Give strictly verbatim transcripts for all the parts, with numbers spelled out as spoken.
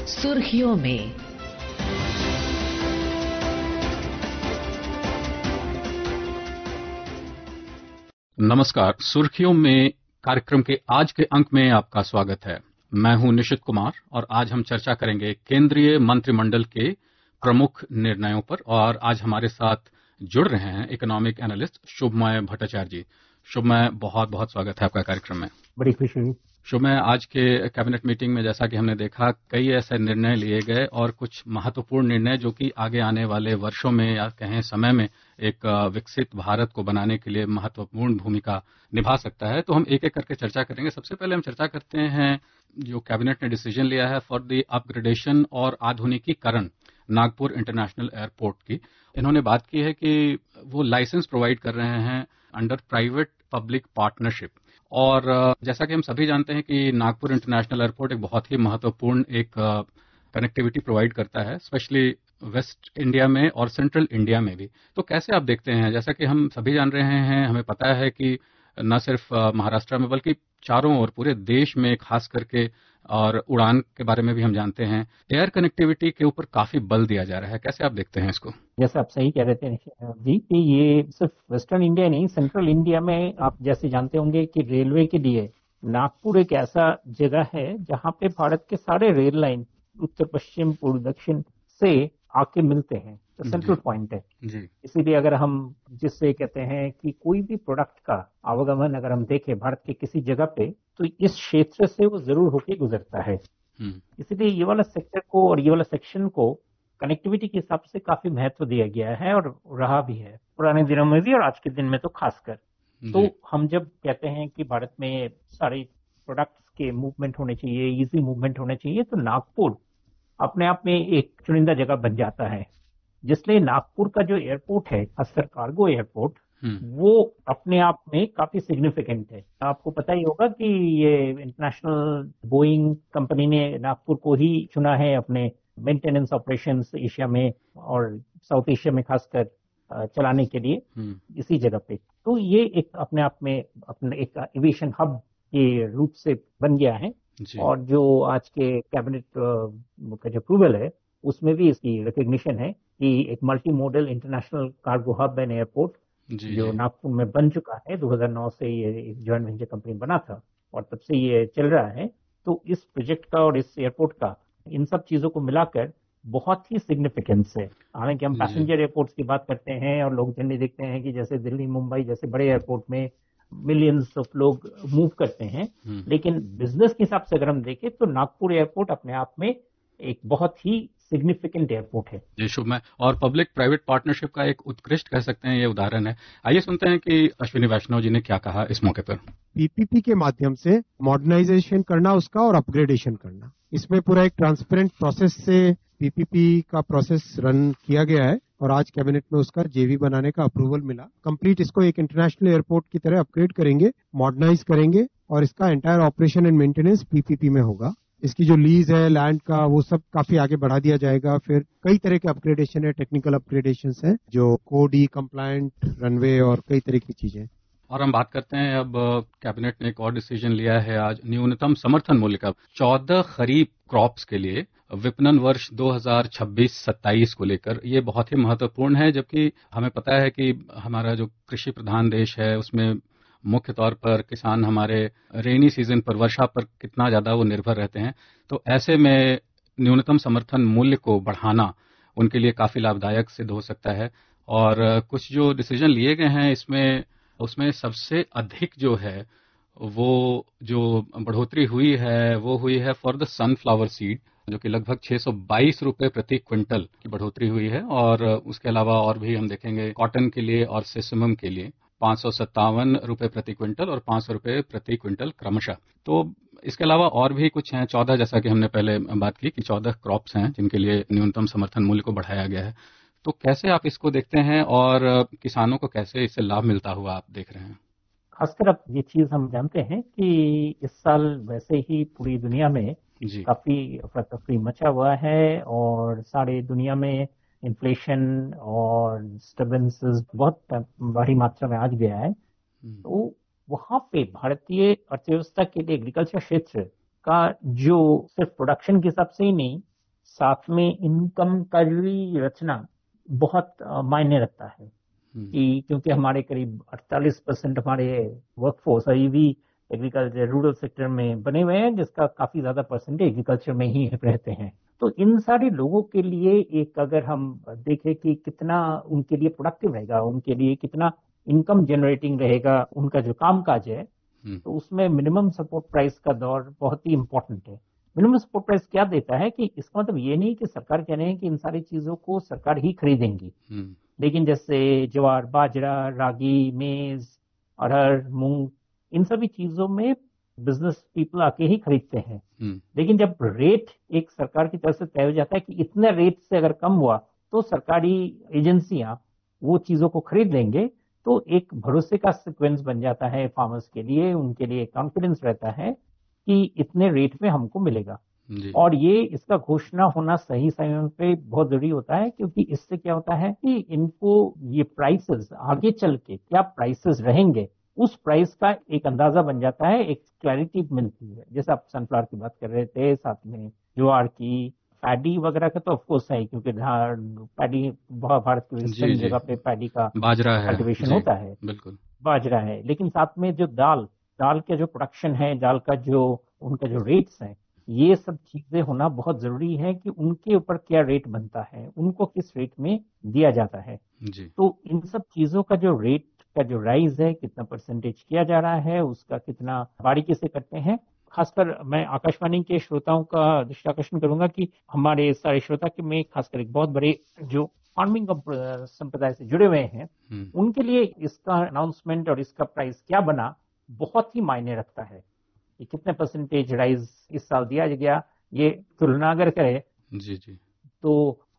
सुर्खियों में। नमस्कार, सुर्खियों में कार्यक्रम के आज के अंक में आपका स्वागत है। मैं हूं निशित कुमार और आज हम चर्चा करेंगे केंद्रीय मंत्रिमंडल के प्रमुख निर्णयों पर। और आज हमारे साथ जुड़ रहे हैं इकोनॉमिक एनालिस्ट शुभमय भट्टाचार्य जी। शुभमय, बहुत बहुत स्वागत है आपका कार्यक्रम में। बड़ी खुशी हुई। शुभमय, आज के कैबिनेट मीटिंग में जैसा कि हमने देखा, कई ऐसे निर्णय लिए गए और कुछ महत्वपूर्ण निर्णय जो कि आगे आने वाले वर्षों में या कहें समय में एक विकसित भारत को बनाने के लिए महत्वपूर्ण भूमिका निभा सकता है। तो हम एक एक करके चर्चा करेंगे। सबसे पहले हम चर्चा करते हैं जो कैबिनेट ने डिसीजन लिया है फॉर द अपग्रेडेशन और आधुनिकीकरण नागपुर इंटरनेशनल एयरपोर्ट की। इन्होंने बात की है कि वो लाइसेंस प्रोवाइड कर रहे हैं अंडर प्राइवेट पब्लिक पार्टनरशिप। और जैसा कि हम सभी जानते हैं कि नागपुर इंटरनेशनल एयरपोर्ट एक बहुत ही महत्वपूर्ण एक कनेक्टिविटी प्रोवाइड करता है, स्पेशली वेस्ट इंडिया में और सेंट्रल इंडिया में भी। तो कैसे आप देखते हैं, जैसा कि हम सभी जान रहे हैं, हमें पता है कि न सिर्फ महाराष्ट्र में बल्कि चारों ओर पूरे देश में खास करके और उड़ान के बारे में भी हम जानते हैं, एयर कनेक्टिविटी के ऊपर काफी बल दिया जा रहा है। कैसे आप देखते हैं इसको? जैसे आप सही कह रहे थे जी कि ये सिर्फ वेस्टर्न इंडिया नहीं, सेंट्रल इंडिया में आप जैसे जानते होंगे कि रेलवे के लिए नागपुर एक ऐसा जगह है जहाँ पे भारत के सारे रेल लाइन उत्तर पश्चिम पूर्व दक्षिण से आके मिलते हैं। तो सेंट्रल पॉइंट है जी। इसीलिए अगर हम जिससे कहते हैं कि कोई भी प्रोडक्ट का आवागमन अगर हम देखें भारत के किसी जगह पे, तो इस क्षेत्र से वो जरूर होके गुजरता है। इसीलिए ये वाला सेक्टर को और ये वाला सेक्शन को कनेक्टिविटी के हिसाब से काफी महत्व दिया गया है और रहा भी है पुराने दिनों में भी और आज के दिन में तो खासकर। तो हम जब कहते हैं कि भारत में सारे प्रोडक्ट्स के मूवमेंट होने चाहिए, इजी मूवमेंट होने चाहिए, तो नागपुर अपने आप में एक चुनिंदा जगह बन जाता है। जिसलिए नागपुर का जो एयरपोर्ट है, खासकर कार्गो एयरपोर्ट, वो अपने आप में काफी सिग्निफिकेंट है। आपको पता ही होगा कि ये इंटरनेशनल बोइंग कंपनी ने नागपुर को ही चुना है अपने मेंटेनेंस ऑपरेशंस एशिया में और साउथ एशिया में खासकर चलाने के लिए इसी जगह पे। तो ये एक अपने आप में अपने एक एविएशन हब के रूप से बन गया है। और जो आज के कैबिनेट का जो अप्रूवल है उसमें भी इसकी रिकग्निशन है कि एक multi modal international cargo hub and airport जो नागपुर में बन चुका है। दो हज़ार नौ से ये एक जॉइंट वेंचर कंपनी बना था और तब से ये चल रहा है। तो इस प्रोजेक्ट का और इस एयरपोर्ट का इन सब चीजों को मिलाकर बहुत ही सिग्निफिकेंस है। हालांकि हम पैसेंजर एयरपोर्ट्स की बात करते हैं और लोग जनरली देखते हैं कि जैसे दिल्ली मुंबई जैसे बड़े एयरपोर्ट में मिलियंस ऑफ लोग मूव करते हैं, लेकिन बिजनेस के हिसाब से अगर हम देखें तो नागपुर एयरपोर्ट अपने आप में एक बहुत ही सिग्निफिकेंट एयरपोर्ट है। जी शुभमय, और पब्लिक प्राइवेट पार्टनरशिप का एक उत्कृष्ट कह सकते हैं ये उदाहरण है। आइए सुनते हैं कि अश्विनी वैष्णव जी ने क्या कहा इस मौके पर। पीपीपी के माध्यम से मॉडर्नाइजेशन करना उसका और अपग्रेडेशन करना, इसमें पूरा एक ट्रांसपेरेंट प्रोसेस से पीपीपी का प्रोसेस रन किया गया है और आज कैबिनेट में उसका जेवी बनाने का अप्रूवल मिला। कंप्लीट इसको एक इंटरनेशनल एयरपोर्ट की तरह अपग्रेड करेंगे, मॉडर्नाइज करेंगे और इसका entire operation and maintenance PPP में होगा। इसकी जो लीज है लैंड का वो सब काफी आगे बढ़ा दिया जाएगा। फिर कई तरह के अपग्रेडेशन है, टेक्निकल अपग्रेडेशन है जो कोडी कंप्लायंट रनवे और कई तरह की चीजें। और हम बात करते हैं अब कैबिनेट ने एक और डिसीजन लिया है आज न्यूनतम समर्थन मूल्य का चौदह खरीफ क्रॉप्स के लिए विपणन वर्ष दो हज़ार छब्बीस सत्ताईस को लेकर। ये बहुत ही महत्वपूर्ण है, जबकि हमें पता है कि हमारा जो कृषि प्रधान देश है उसमें मुख्य तौर पर किसान हमारे रेनी सीजन पर, वर्षा पर कितना ज्यादा वो निर्भर रहते हैं। तो ऐसे में न्यूनतम समर्थन मूल्य को बढ़ाना उनके लिए काफी लाभदायक सिद्ध हो सकता है। और कुछ जो डिसीजन लिए गए हैं इसमें उसमें सबसे अधिक जो है वो जो बढ़ोतरी हुई है वो हुई है फॉर द सनफ्लावर सीड, जो कि लगभग छह सौ बाईस रुपए प्रति क्विंटल की बढ़ोतरी हुई है। और उसके अलावा और भी हम देखेंगे कॉटन के लिए और सेसमम के लिए पांच सौ सत्तावन रुपए प्रति क्विंटल और पांच सौ रुपए प्रति क्विंटल क्रमशः। तो इसके अलावा और भी कुछ हैं, चौदह, जैसा कि हमने पहले बात की कि चौदह क्रॉप्स हैं जिनके लिए न्यूनतम समर्थन मूल्य को बढ़ाया गया है। तो कैसे आप इसको देखते हैं और किसानों को कैसे इससे लाभ मिलता हुआ आप देख रहे हैं? खासकर अब ये चीज हम जानते हैं कि इस साल वैसे ही पूरी दुनिया में काफी अफरा तफरी मचा हुआ है और सारे दुनिया में इन्फ्लेशन और डिस्टर्बेंसेस बहुत बड़ी मात्रा में आ गया है। तो वहां पे भारतीय अर्थव्यवस्था के लिए एग्रीकल्चर क्षेत्र का जो सिर्फ प्रोडक्शन के हिसाब से ही नहीं साथ में इनकम का भी रचना बहुत मायने रखता है कि क्योंकि हमारे करीब अड़तालीस परसेंट हमारे वर्कफोर्स अभी भी एग्रीकल्चर रूरल सेक्टर में बने हुए हैं, जिसका काफी ज्यादा परसेंट एग्रीकल्चर में ही रहते हैं। तो इन सारे लोगों के लिए एक अगर हम देखें कि कितना उनके लिए प्रोडक्टिव रहेगा, उनके लिए कितना इनकम जनरेटिंग रहेगा उनका जो कामकाज है, तो उसमें मिनिमम सपोर्ट प्राइस का दौर बहुत ही इंपॉर्टेंट है। मिनिमम सपोर्ट प्राइस क्या देता है कि इसका मतलब ये नहीं कि सरकार कह रहे हैं कि इन सारी चीजों को सरकार ही खरीदेंगी, लेकिन जैसे ज्वार, बाजरा, रागी, मेज, अरहर, मूंग, इन सभी चीजों में बिजनेस पीपल आके ही खरीदते हैं। लेकिन जब रेट एक सरकार की तरफ से तय हो जाता है कि इतने रेट से अगर कम हुआ तो सरकारी एजेंसियां वो चीजों को खरीद लेंगे, तो एक भरोसे का सीक्वेंस बन जाता है फार्मर्स के लिए, उनके लिए कॉन्फिडेंस रहता है कि इतने रेट में हमको मिलेगा। और ये इसका घोषणा होना सही समय पे बहुत जरूरी होता है, क्योंकि इससे क्या होता है कि इनको ये प्राइसेस आगे चल के क्या प्राइसेस रहेंगे उस प्राइस का एक अंदाजा बन जाता है, एक क्लैरिटी मिलती है। जैसे आप सनफ्लावर की बात कर रहे थे, साथ में ज्वार की, पैडी वगैरह का तो ऑफकोर्स है, क्योंकि पैडी भारत की वेस्टर्न जगह पे पैडी का बाजरा है, कल्टिवेशन होता है, बिल्कुल बाजरा है। लेकिन साथ में जो दाल दाल का जो प्रोडक्शन है, दाल का जो उनका जो रेट्स है, ये सब चीजें होना बहुत जरूरी है कि उनके ऊपर क्या रेट बनता है, उनको किस रेट में दिया जाता है जी। तो इन सब चीजों का जो रेट का जो राइज है, कितना परसेंटेज किया जा रहा है, उसका कितना बारीकी से करते हैं। खासकर मैं आकाशवाणी के श्रोताओं का दृष्टि आकर्षण करूंगा कि हमारे सारे श्रोता के में खासकर एक बहुत बड़े जो फार्मिंग संप्रदाय से जुड़े हुए हैं, उनके लिए इसका अनाउंसमेंट और इसका प्राइस क्या बना बहुत ही मायने रखता है कि कितने परसेंटेज राइज इस साल दिया गया। ये तुलना अगर करें जी जी तो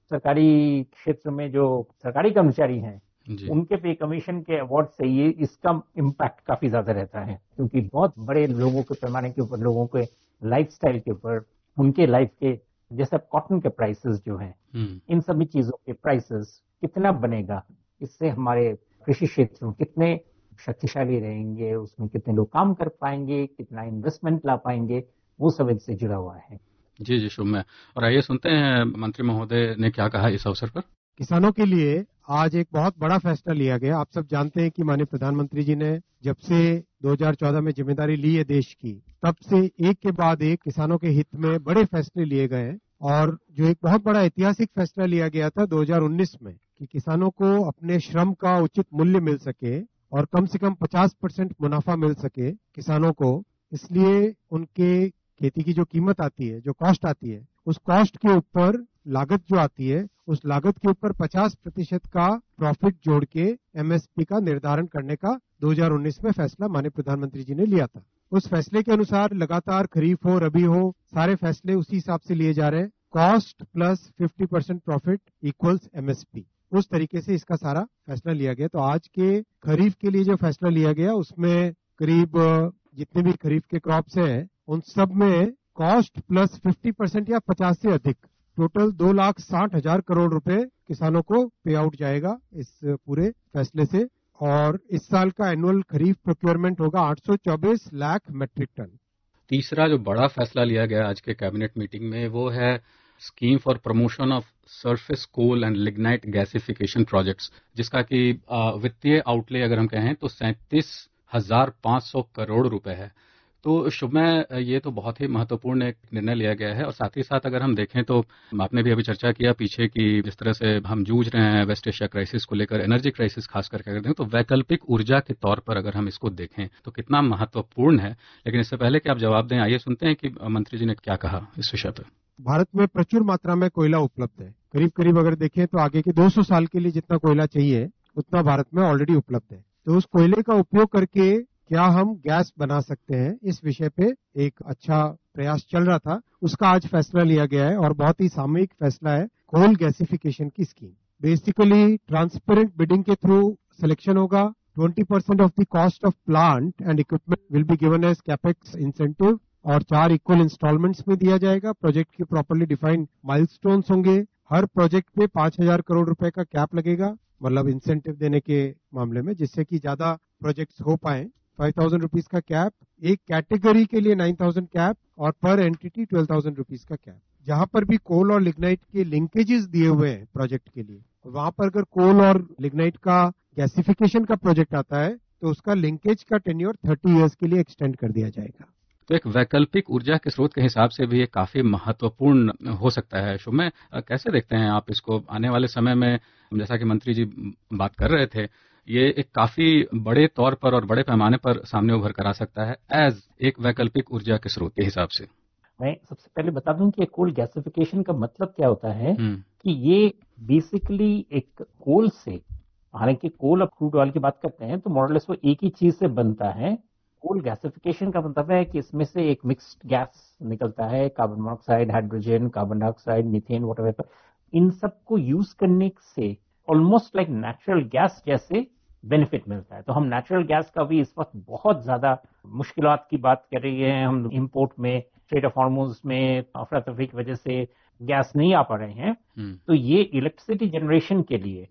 सरकारी क्षेत्र में जो सरकारी कर्मचारी हैं उनके पे कमीशन के अवार्ड से ये इसका इम्पैक्ट काफी ज्यादा रहता है, क्योंकि बहुत बड़े लोगों के पैमाने के ऊपर, लोगों के लाइफस्टाइल के ऊपर, उनके लाइफ के जैसे कॉटन के प्राइसेस जो हैं, इन सभी चीजों के प्राइसेस कितना बनेगा, इससे हमारे कृषि क्षेत्र कितने शक्तिशाली रहेंगे, उसमें कितने लोग काम कर पाएंगे, कितना इन्वेस्टमेंट ला पाएंगे, वो सब इससे जुड़ा हुआ है। जी जी शुभ में। और आइए सुनते हैं मंत्री महोदय ने क्या कहा इस अवसर पर। किसानों के लिए आज एक बहुत बड़ा फैसला लिया गया। आप सब जानते हैं कि माननीय प्रधानमंत्री जी ने जब से दो हज़ार चौदह में जिम्मेदारी ली है देश की, तब से एक के बाद एक किसानों के हित में बड़े फैसले लिए गए। और जो एक बहुत बड़ा ऐतिहासिक फैसला लिया गया था दो हज़ार उन्नीस में कि किसानों को अपने श्रम का उचित मूल्य मिल सके और कम से कम पचास परसेंट मुनाफा मिल सके किसानों को, इसलिए उनके खेती की जो कीमत आती है, जो कॉस्ट आती है, उस कॉस्ट के ऊपर लागत जो आती है, उस लागत के ऊपर पचास प्रतिशत का प्रॉफिट जोड़ के एमएसपी का निर्धारण करने का दो हज़ार उन्नीस में फैसला माननीय प्रधानमंत्री जी ने लिया था। उस फैसले के अनुसार लगातार खरीफ हो, रबी हो, सारे फैसले उसी हिसाब से लिए जा रहे हैं। कॉस्ट प्लस पचास परसेंट प्रॉफिट इक्वल्स एमएसपी, उस तरीके से इसका सारा फैसला लिया गया। तो आज के खरीफ के लिए जो फैसला लिया गया उसमें करीब जितने भी खरीफ के क्रॉप्स हैं उन सब में कॉस्ट प्लस पचास परसेंट या पचास से अधिक, टोटल दो लाख साठ हजार करोड़ रुपए किसानों को पे आउट जाएगा इस पूरे फैसले से। और इस साल का एनुअल खरीफ प्रोक्योरमेंट होगा आठ सौ चौबीस लाख मैट्रिक टन। तीसरा जो बड़ा फैसला लिया गया आज के कैबिनेट मीटिंग में वो है scheme for promotion of surface coal and lignite gasification projects, जिसका कि वित्तीय आउटले अगर हम कहें तो सैंतीस हजार पांच सौ करोड़ रुपए है। तो शुभ में ये तो बहुत ही महत्वपूर्ण एक निर्णय लिया गया है। और साथ ही साथ अगर हम देखें तो आपने भी अभी चर्चा किया पीछे की जिस तरह से हम जूझ रहे हैं वेस्ट एशिया क्राइसिस को लेकर, एनर्जी क्राइसिस खास करके अगर देखें तो वैकल्पिक ऊर्जा के तौर पर अगर हम इसको देखें तो कितना महत्वपूर्ण है। लेकिन इससे पहले कि आप जवाब दें, आइए सुनते हैं कि मंत्री जी ने क्या कहा इस विषय पर। भारत में प्रचुर मात्रा में कोयला उपलब्ध है। करीब करीब अगर देखें तो आगे के दो सौ साल के लिए जितना कोयला चाहिए उतना भारत में ऑलरेडी उपलब्ध है। तो उस कोयले का उपयोग करके क्या हम गैस बना सकते हैं, इस विषय पे एक अच्छा प्रयास चल रहा था, उसका आज फैसला लिया गया है और बहुत ही सामूहिक फैसला है। कोल गैसिफिकेशन की स्कीम बेसिकली ट्रांसपेरेंट बिडिंग के थ्रू सिलेक्शन होगा। बीस percent of the cost of plant and equipment will be given as capex incentive और चार इक्वल इंस्टॉलमेंट्स में दिया जाएगा। प्रोजेक्ट के प्रॉपर्ली डिफाइंड माइलस्टोन्स होंगे। हर प्रोजेक्ट पे पांच हजार करोड़ रुपए का कैप लगेगा, मतलब इंसेंटिव देने के मामले में, जिससे कि ज्यादा प्रोजेक्ट्स हो पाए। फाइव थाउजेंड रुपीज का कैप, एक कैटेगरी के लिए नाइन थाउजेंड कैप और per entity twelve thousand rupees का कैप। जहां पर भी कोल और लिग्नाइट के लिंकेजेस दिए हुए हैं प्रोजेक्ट के लिए, वहां पर अगर कोल और लिग्नाइट का गैसिफिकेशन का प्रोजेक्ट आता है तो उसका लिंकेज का टेन्योर थर्टी इयर्स के लिए एक्सटेंड कर दिया जाएगा। तो एक वैकल्पिक ऊर्जा के स्रोत के हिसाब से भी ये काफी महत्वपूर्ण हो सकता है। शुभ में कैसे देखते हैं आप इसको आने वाले समय में? जैसा कि मंत्री जी बात कर रहे थे, ये एक काफी बड़े तौर पर और बड़े पैमाने पर सामने उभर कर आ सकता है एज एक वैकल्पिक ऊर्जा के स्रोत के हिसाब से। मैं सबसे पहले बता दूं कि कोल गैसिफिकेशन का मतलब क्या होता है कि ये बेसिकली एक कोल से, हालांकि कोल और क्रूड ऑयल की बात करते हैं तो मॉडलेस वो एक ही चीज से बनता है। कोल गैसिफिकेशन का मतलब है कि इसमें से एक मिक्स्ड गैस निकलता है, carbon monoxide, hydrogen, carbon dioxide, methane, whatever. इन सबको यूज करने से ऑलमोस्ट लाइक नेचुरल गैस जैसे बेनिफिट मिलता है। तो हम नेचुरल गैस का भी इस वक्त बहुत ज्यादा मुश्किलात की बात कर रही है। हम इंपोर्ट में स्ट्रेट ऑफ हॉर्मुज में अफरा तफरी की वजह से गैस नहीं आ पा रहे हैं। तो ये इलेक्ट्रिसिटी जनरेशन के लिए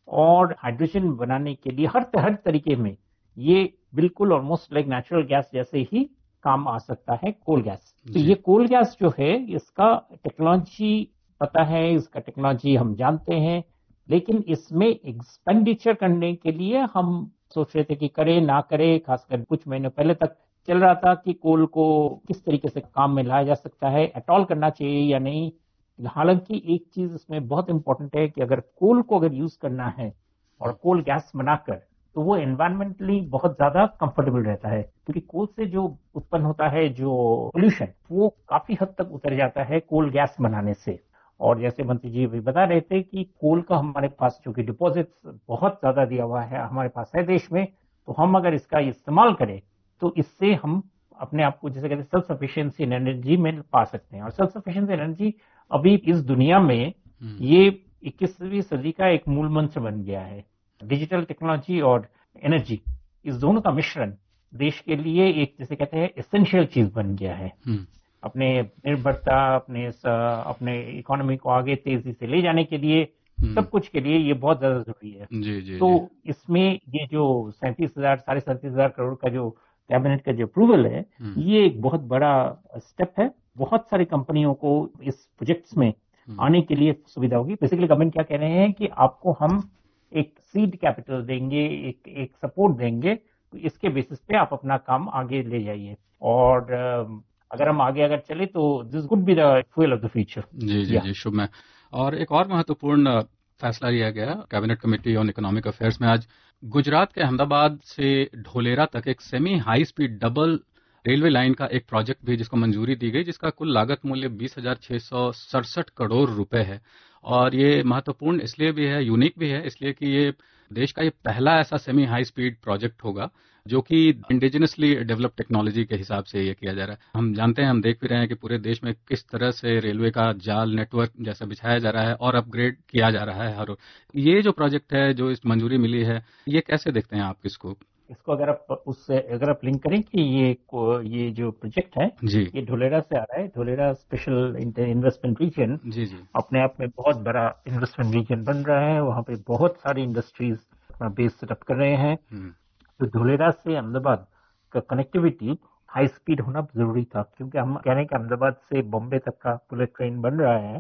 और हाइड्रोजन बनाने के लिए हर हर तरीके में ये बिल्कुल ऑलमोस्ट लाइक नेचुरल गैस जैसे ही काम आ सकता है कोल गैस। तो ये कोल गैस जो है इसका टेक्नोलॉजी पता है, इसका टेक्नोलॉजी हम जानते हैं, लेकिन इसमें एक्सपेंडिचर करने के लिए हम सोच रहे थे कि करें ना करें। खासकर कुछ महीने पहले तक चल रहा था कि कोल को किस तरीके से काम में लाया जा सकता है, एटॉल करना चाहिए या नहीं। हालांकि एक चीज इसमें बहुत इंपॉर्टेंट है कि अगर कोल को अगर यूज करना है और कोल गैस बनाकर, तो वो एनवायरमेंटली बहुत ज्यादा कंफर्टेबल रहता है, क्योंकि कोल से जो उत्पन्न होता है जो पोल्यूशन वो काफी हद तक उतर जाता है कोल गैस बनाने से। और जैसे मंत्री जी भी बता रहे थे कि कोल का हमारे पास चूंकि डिपॉजिट बहुत ज्यादा दिया हुआ है हमारे पास है देश में, तो हम अगर इसका इस्तेमाल करें तो इससे हम अपने आप को जैसे कहते हैं सेल्फ सफिशिएंसी इन एनर्जी में पा सकते हैं। और सेल्फ सफिशिएंसी एनर्जी अभी इस दुनिया में ये इक्कीसवीं सदी का एक मूल मंत्र बन गया है। डिजिटल टेक्नोलॉजी और एनर्जी, इस दोनों का मिश्रण देश के लिए एक जैसे कहते हैं एसेंशियल चीज बन गया है। अपने निर्भरता, अपने अपने इकोनॉमी को आगे तेजी से ले जाने के लिए, सब कुछ के लिए ये बहुत ज्यादा जरूरी है। जी, जी, तो जी। इसमें ये जो सैंतीस हजार साढ़े सैंतीस हजार करोड़ का जो कैबिनेट का जो अप्रूवल है, ये एक बहुत बड़ा स्टेप है। बहुत सारी कंपनियों को इस प्रोजेक्ट्स में आने के लिए सुविधा होगी। बेसिकली गवर्नमेंट क्या कह रहे हैं कि आपको हम एक सीड कैपिटल देंगे, एक एक सपोर्ट देंगे, तो इसके बेसिस पे आप अपना काम आगे ले जाइए। और अगर हम आगे अगर चले तो this could be the fuel of the future. जी जी जी शुभ में। और एक और महत्वपूर्ण फैसला लिया गया cabinet committee on economic affairs में आज, गुजरात के अहमदाबाद से ढोलेरा तक एक semi high speed double railway line का एक प्रोजेक्ट भी जिसको मंजूरी दी गई, जिसका कुल लागत मूल्य बीस हजार छह सौ सड़सठ करोड़ रुपए है। और ये महत्वपूर्ण इसलिए भी है, यूनिक भी है इसलिए कि ये देश का ये पहला ऐसा सेमी हाई स्पीड प्रोजेक्ट होगा जो कि इंडिजिनसली डेवलप टेक्नोलॉजी के हिसाब से ये किया जा रहा है। हम जानते हैं, हम देख भी रहे हैं कि पूरे देश में किस तरह से रेलवे का जाल नेटवर्क जैसा बिछाया जा रहा है और अपग्रेड किया जा रहा है हर। ये जो प्रोजेक्ट है, जो इस मंजूरी मिली है, ये कैसे देखते हैं आप इसको? इसको अगर आप उससे अगर आप लिंक करें कि ये ये जो प्रोजेक्ट है जी, ये ढोलेरा से आ रहा है। ढोलेरा स्पेशल इन्वेस्टमेंट रीजन जी जी अपने आप में बहुत बड़ा इन्वेस्टमेंट रीजन बन रहा है। वहाँ पे बहुत सारी इंडस्ट्रीज अपना बेस सेटअप कर रहे हैं। तो ढोलेरा से अहमदाबाद का कनेक्टिविटी हाई स्पीड होना जरूरी था, क्योंकि हम कह रहे हैं कि अहमदाबाद से बॉम्बे तक का बुलेट ट्रेन बन रहा है।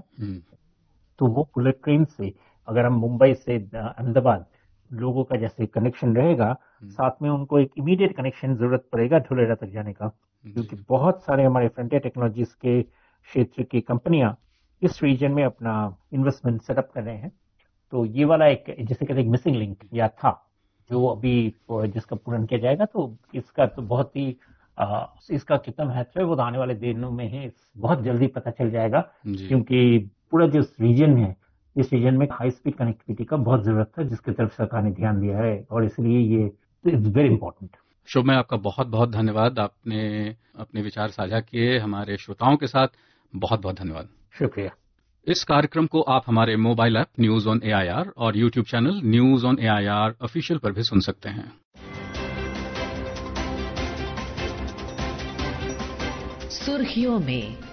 तो वो बुलेट ट्रेन से अगर हम मुंबई से अहमदाबाद लोगों का जैसे कनेक्शन रहेगा, साथ में उनको एक इमीडिएट कनेक्शन जरूरत पड़ेगा ढोलेरा तक जाने का, क्योंकि बहुत सारे हमारे फ्रंटियर टेक्नोलॉजीज के क्षेत्र की कंपनियां इस रीजन में अपना इन्वेस्टमेंट सेटअप कर रहे हैं। तो ये वाला एक जैसे कहते हैं मिसिंग लिंक या था, जो अभी जिसका पूर्ण किया जाएगा। तो इसका तो बहुत ही आ, इसका कितना महत्व है वो आने वाले दिनों में है बहुत जल्दी पता चल जाएगा, क्योंकि पूरा जो रीजन है इस रीजन में हाई स्पीड कनेक्टिविटी का बहुत जरूरत है, जिसकी तरफ सरकार ने ध्यान दिया है, और इसलिए ये इट्स वेरी इंपॉर्टेंट। शुभ में आपका बहुत बहुत धन्यवाद। आपने अपने विचार साझा किए हमारे श्रोताओं के साथ, बहुत बहुत धन्यवाद। शुक्रिया। इस कार्यक्रम को आप हमारे mobile app news on AIR और YouTube channel news on AIR official पर भी सुन सकते हैं। सुर्खियों में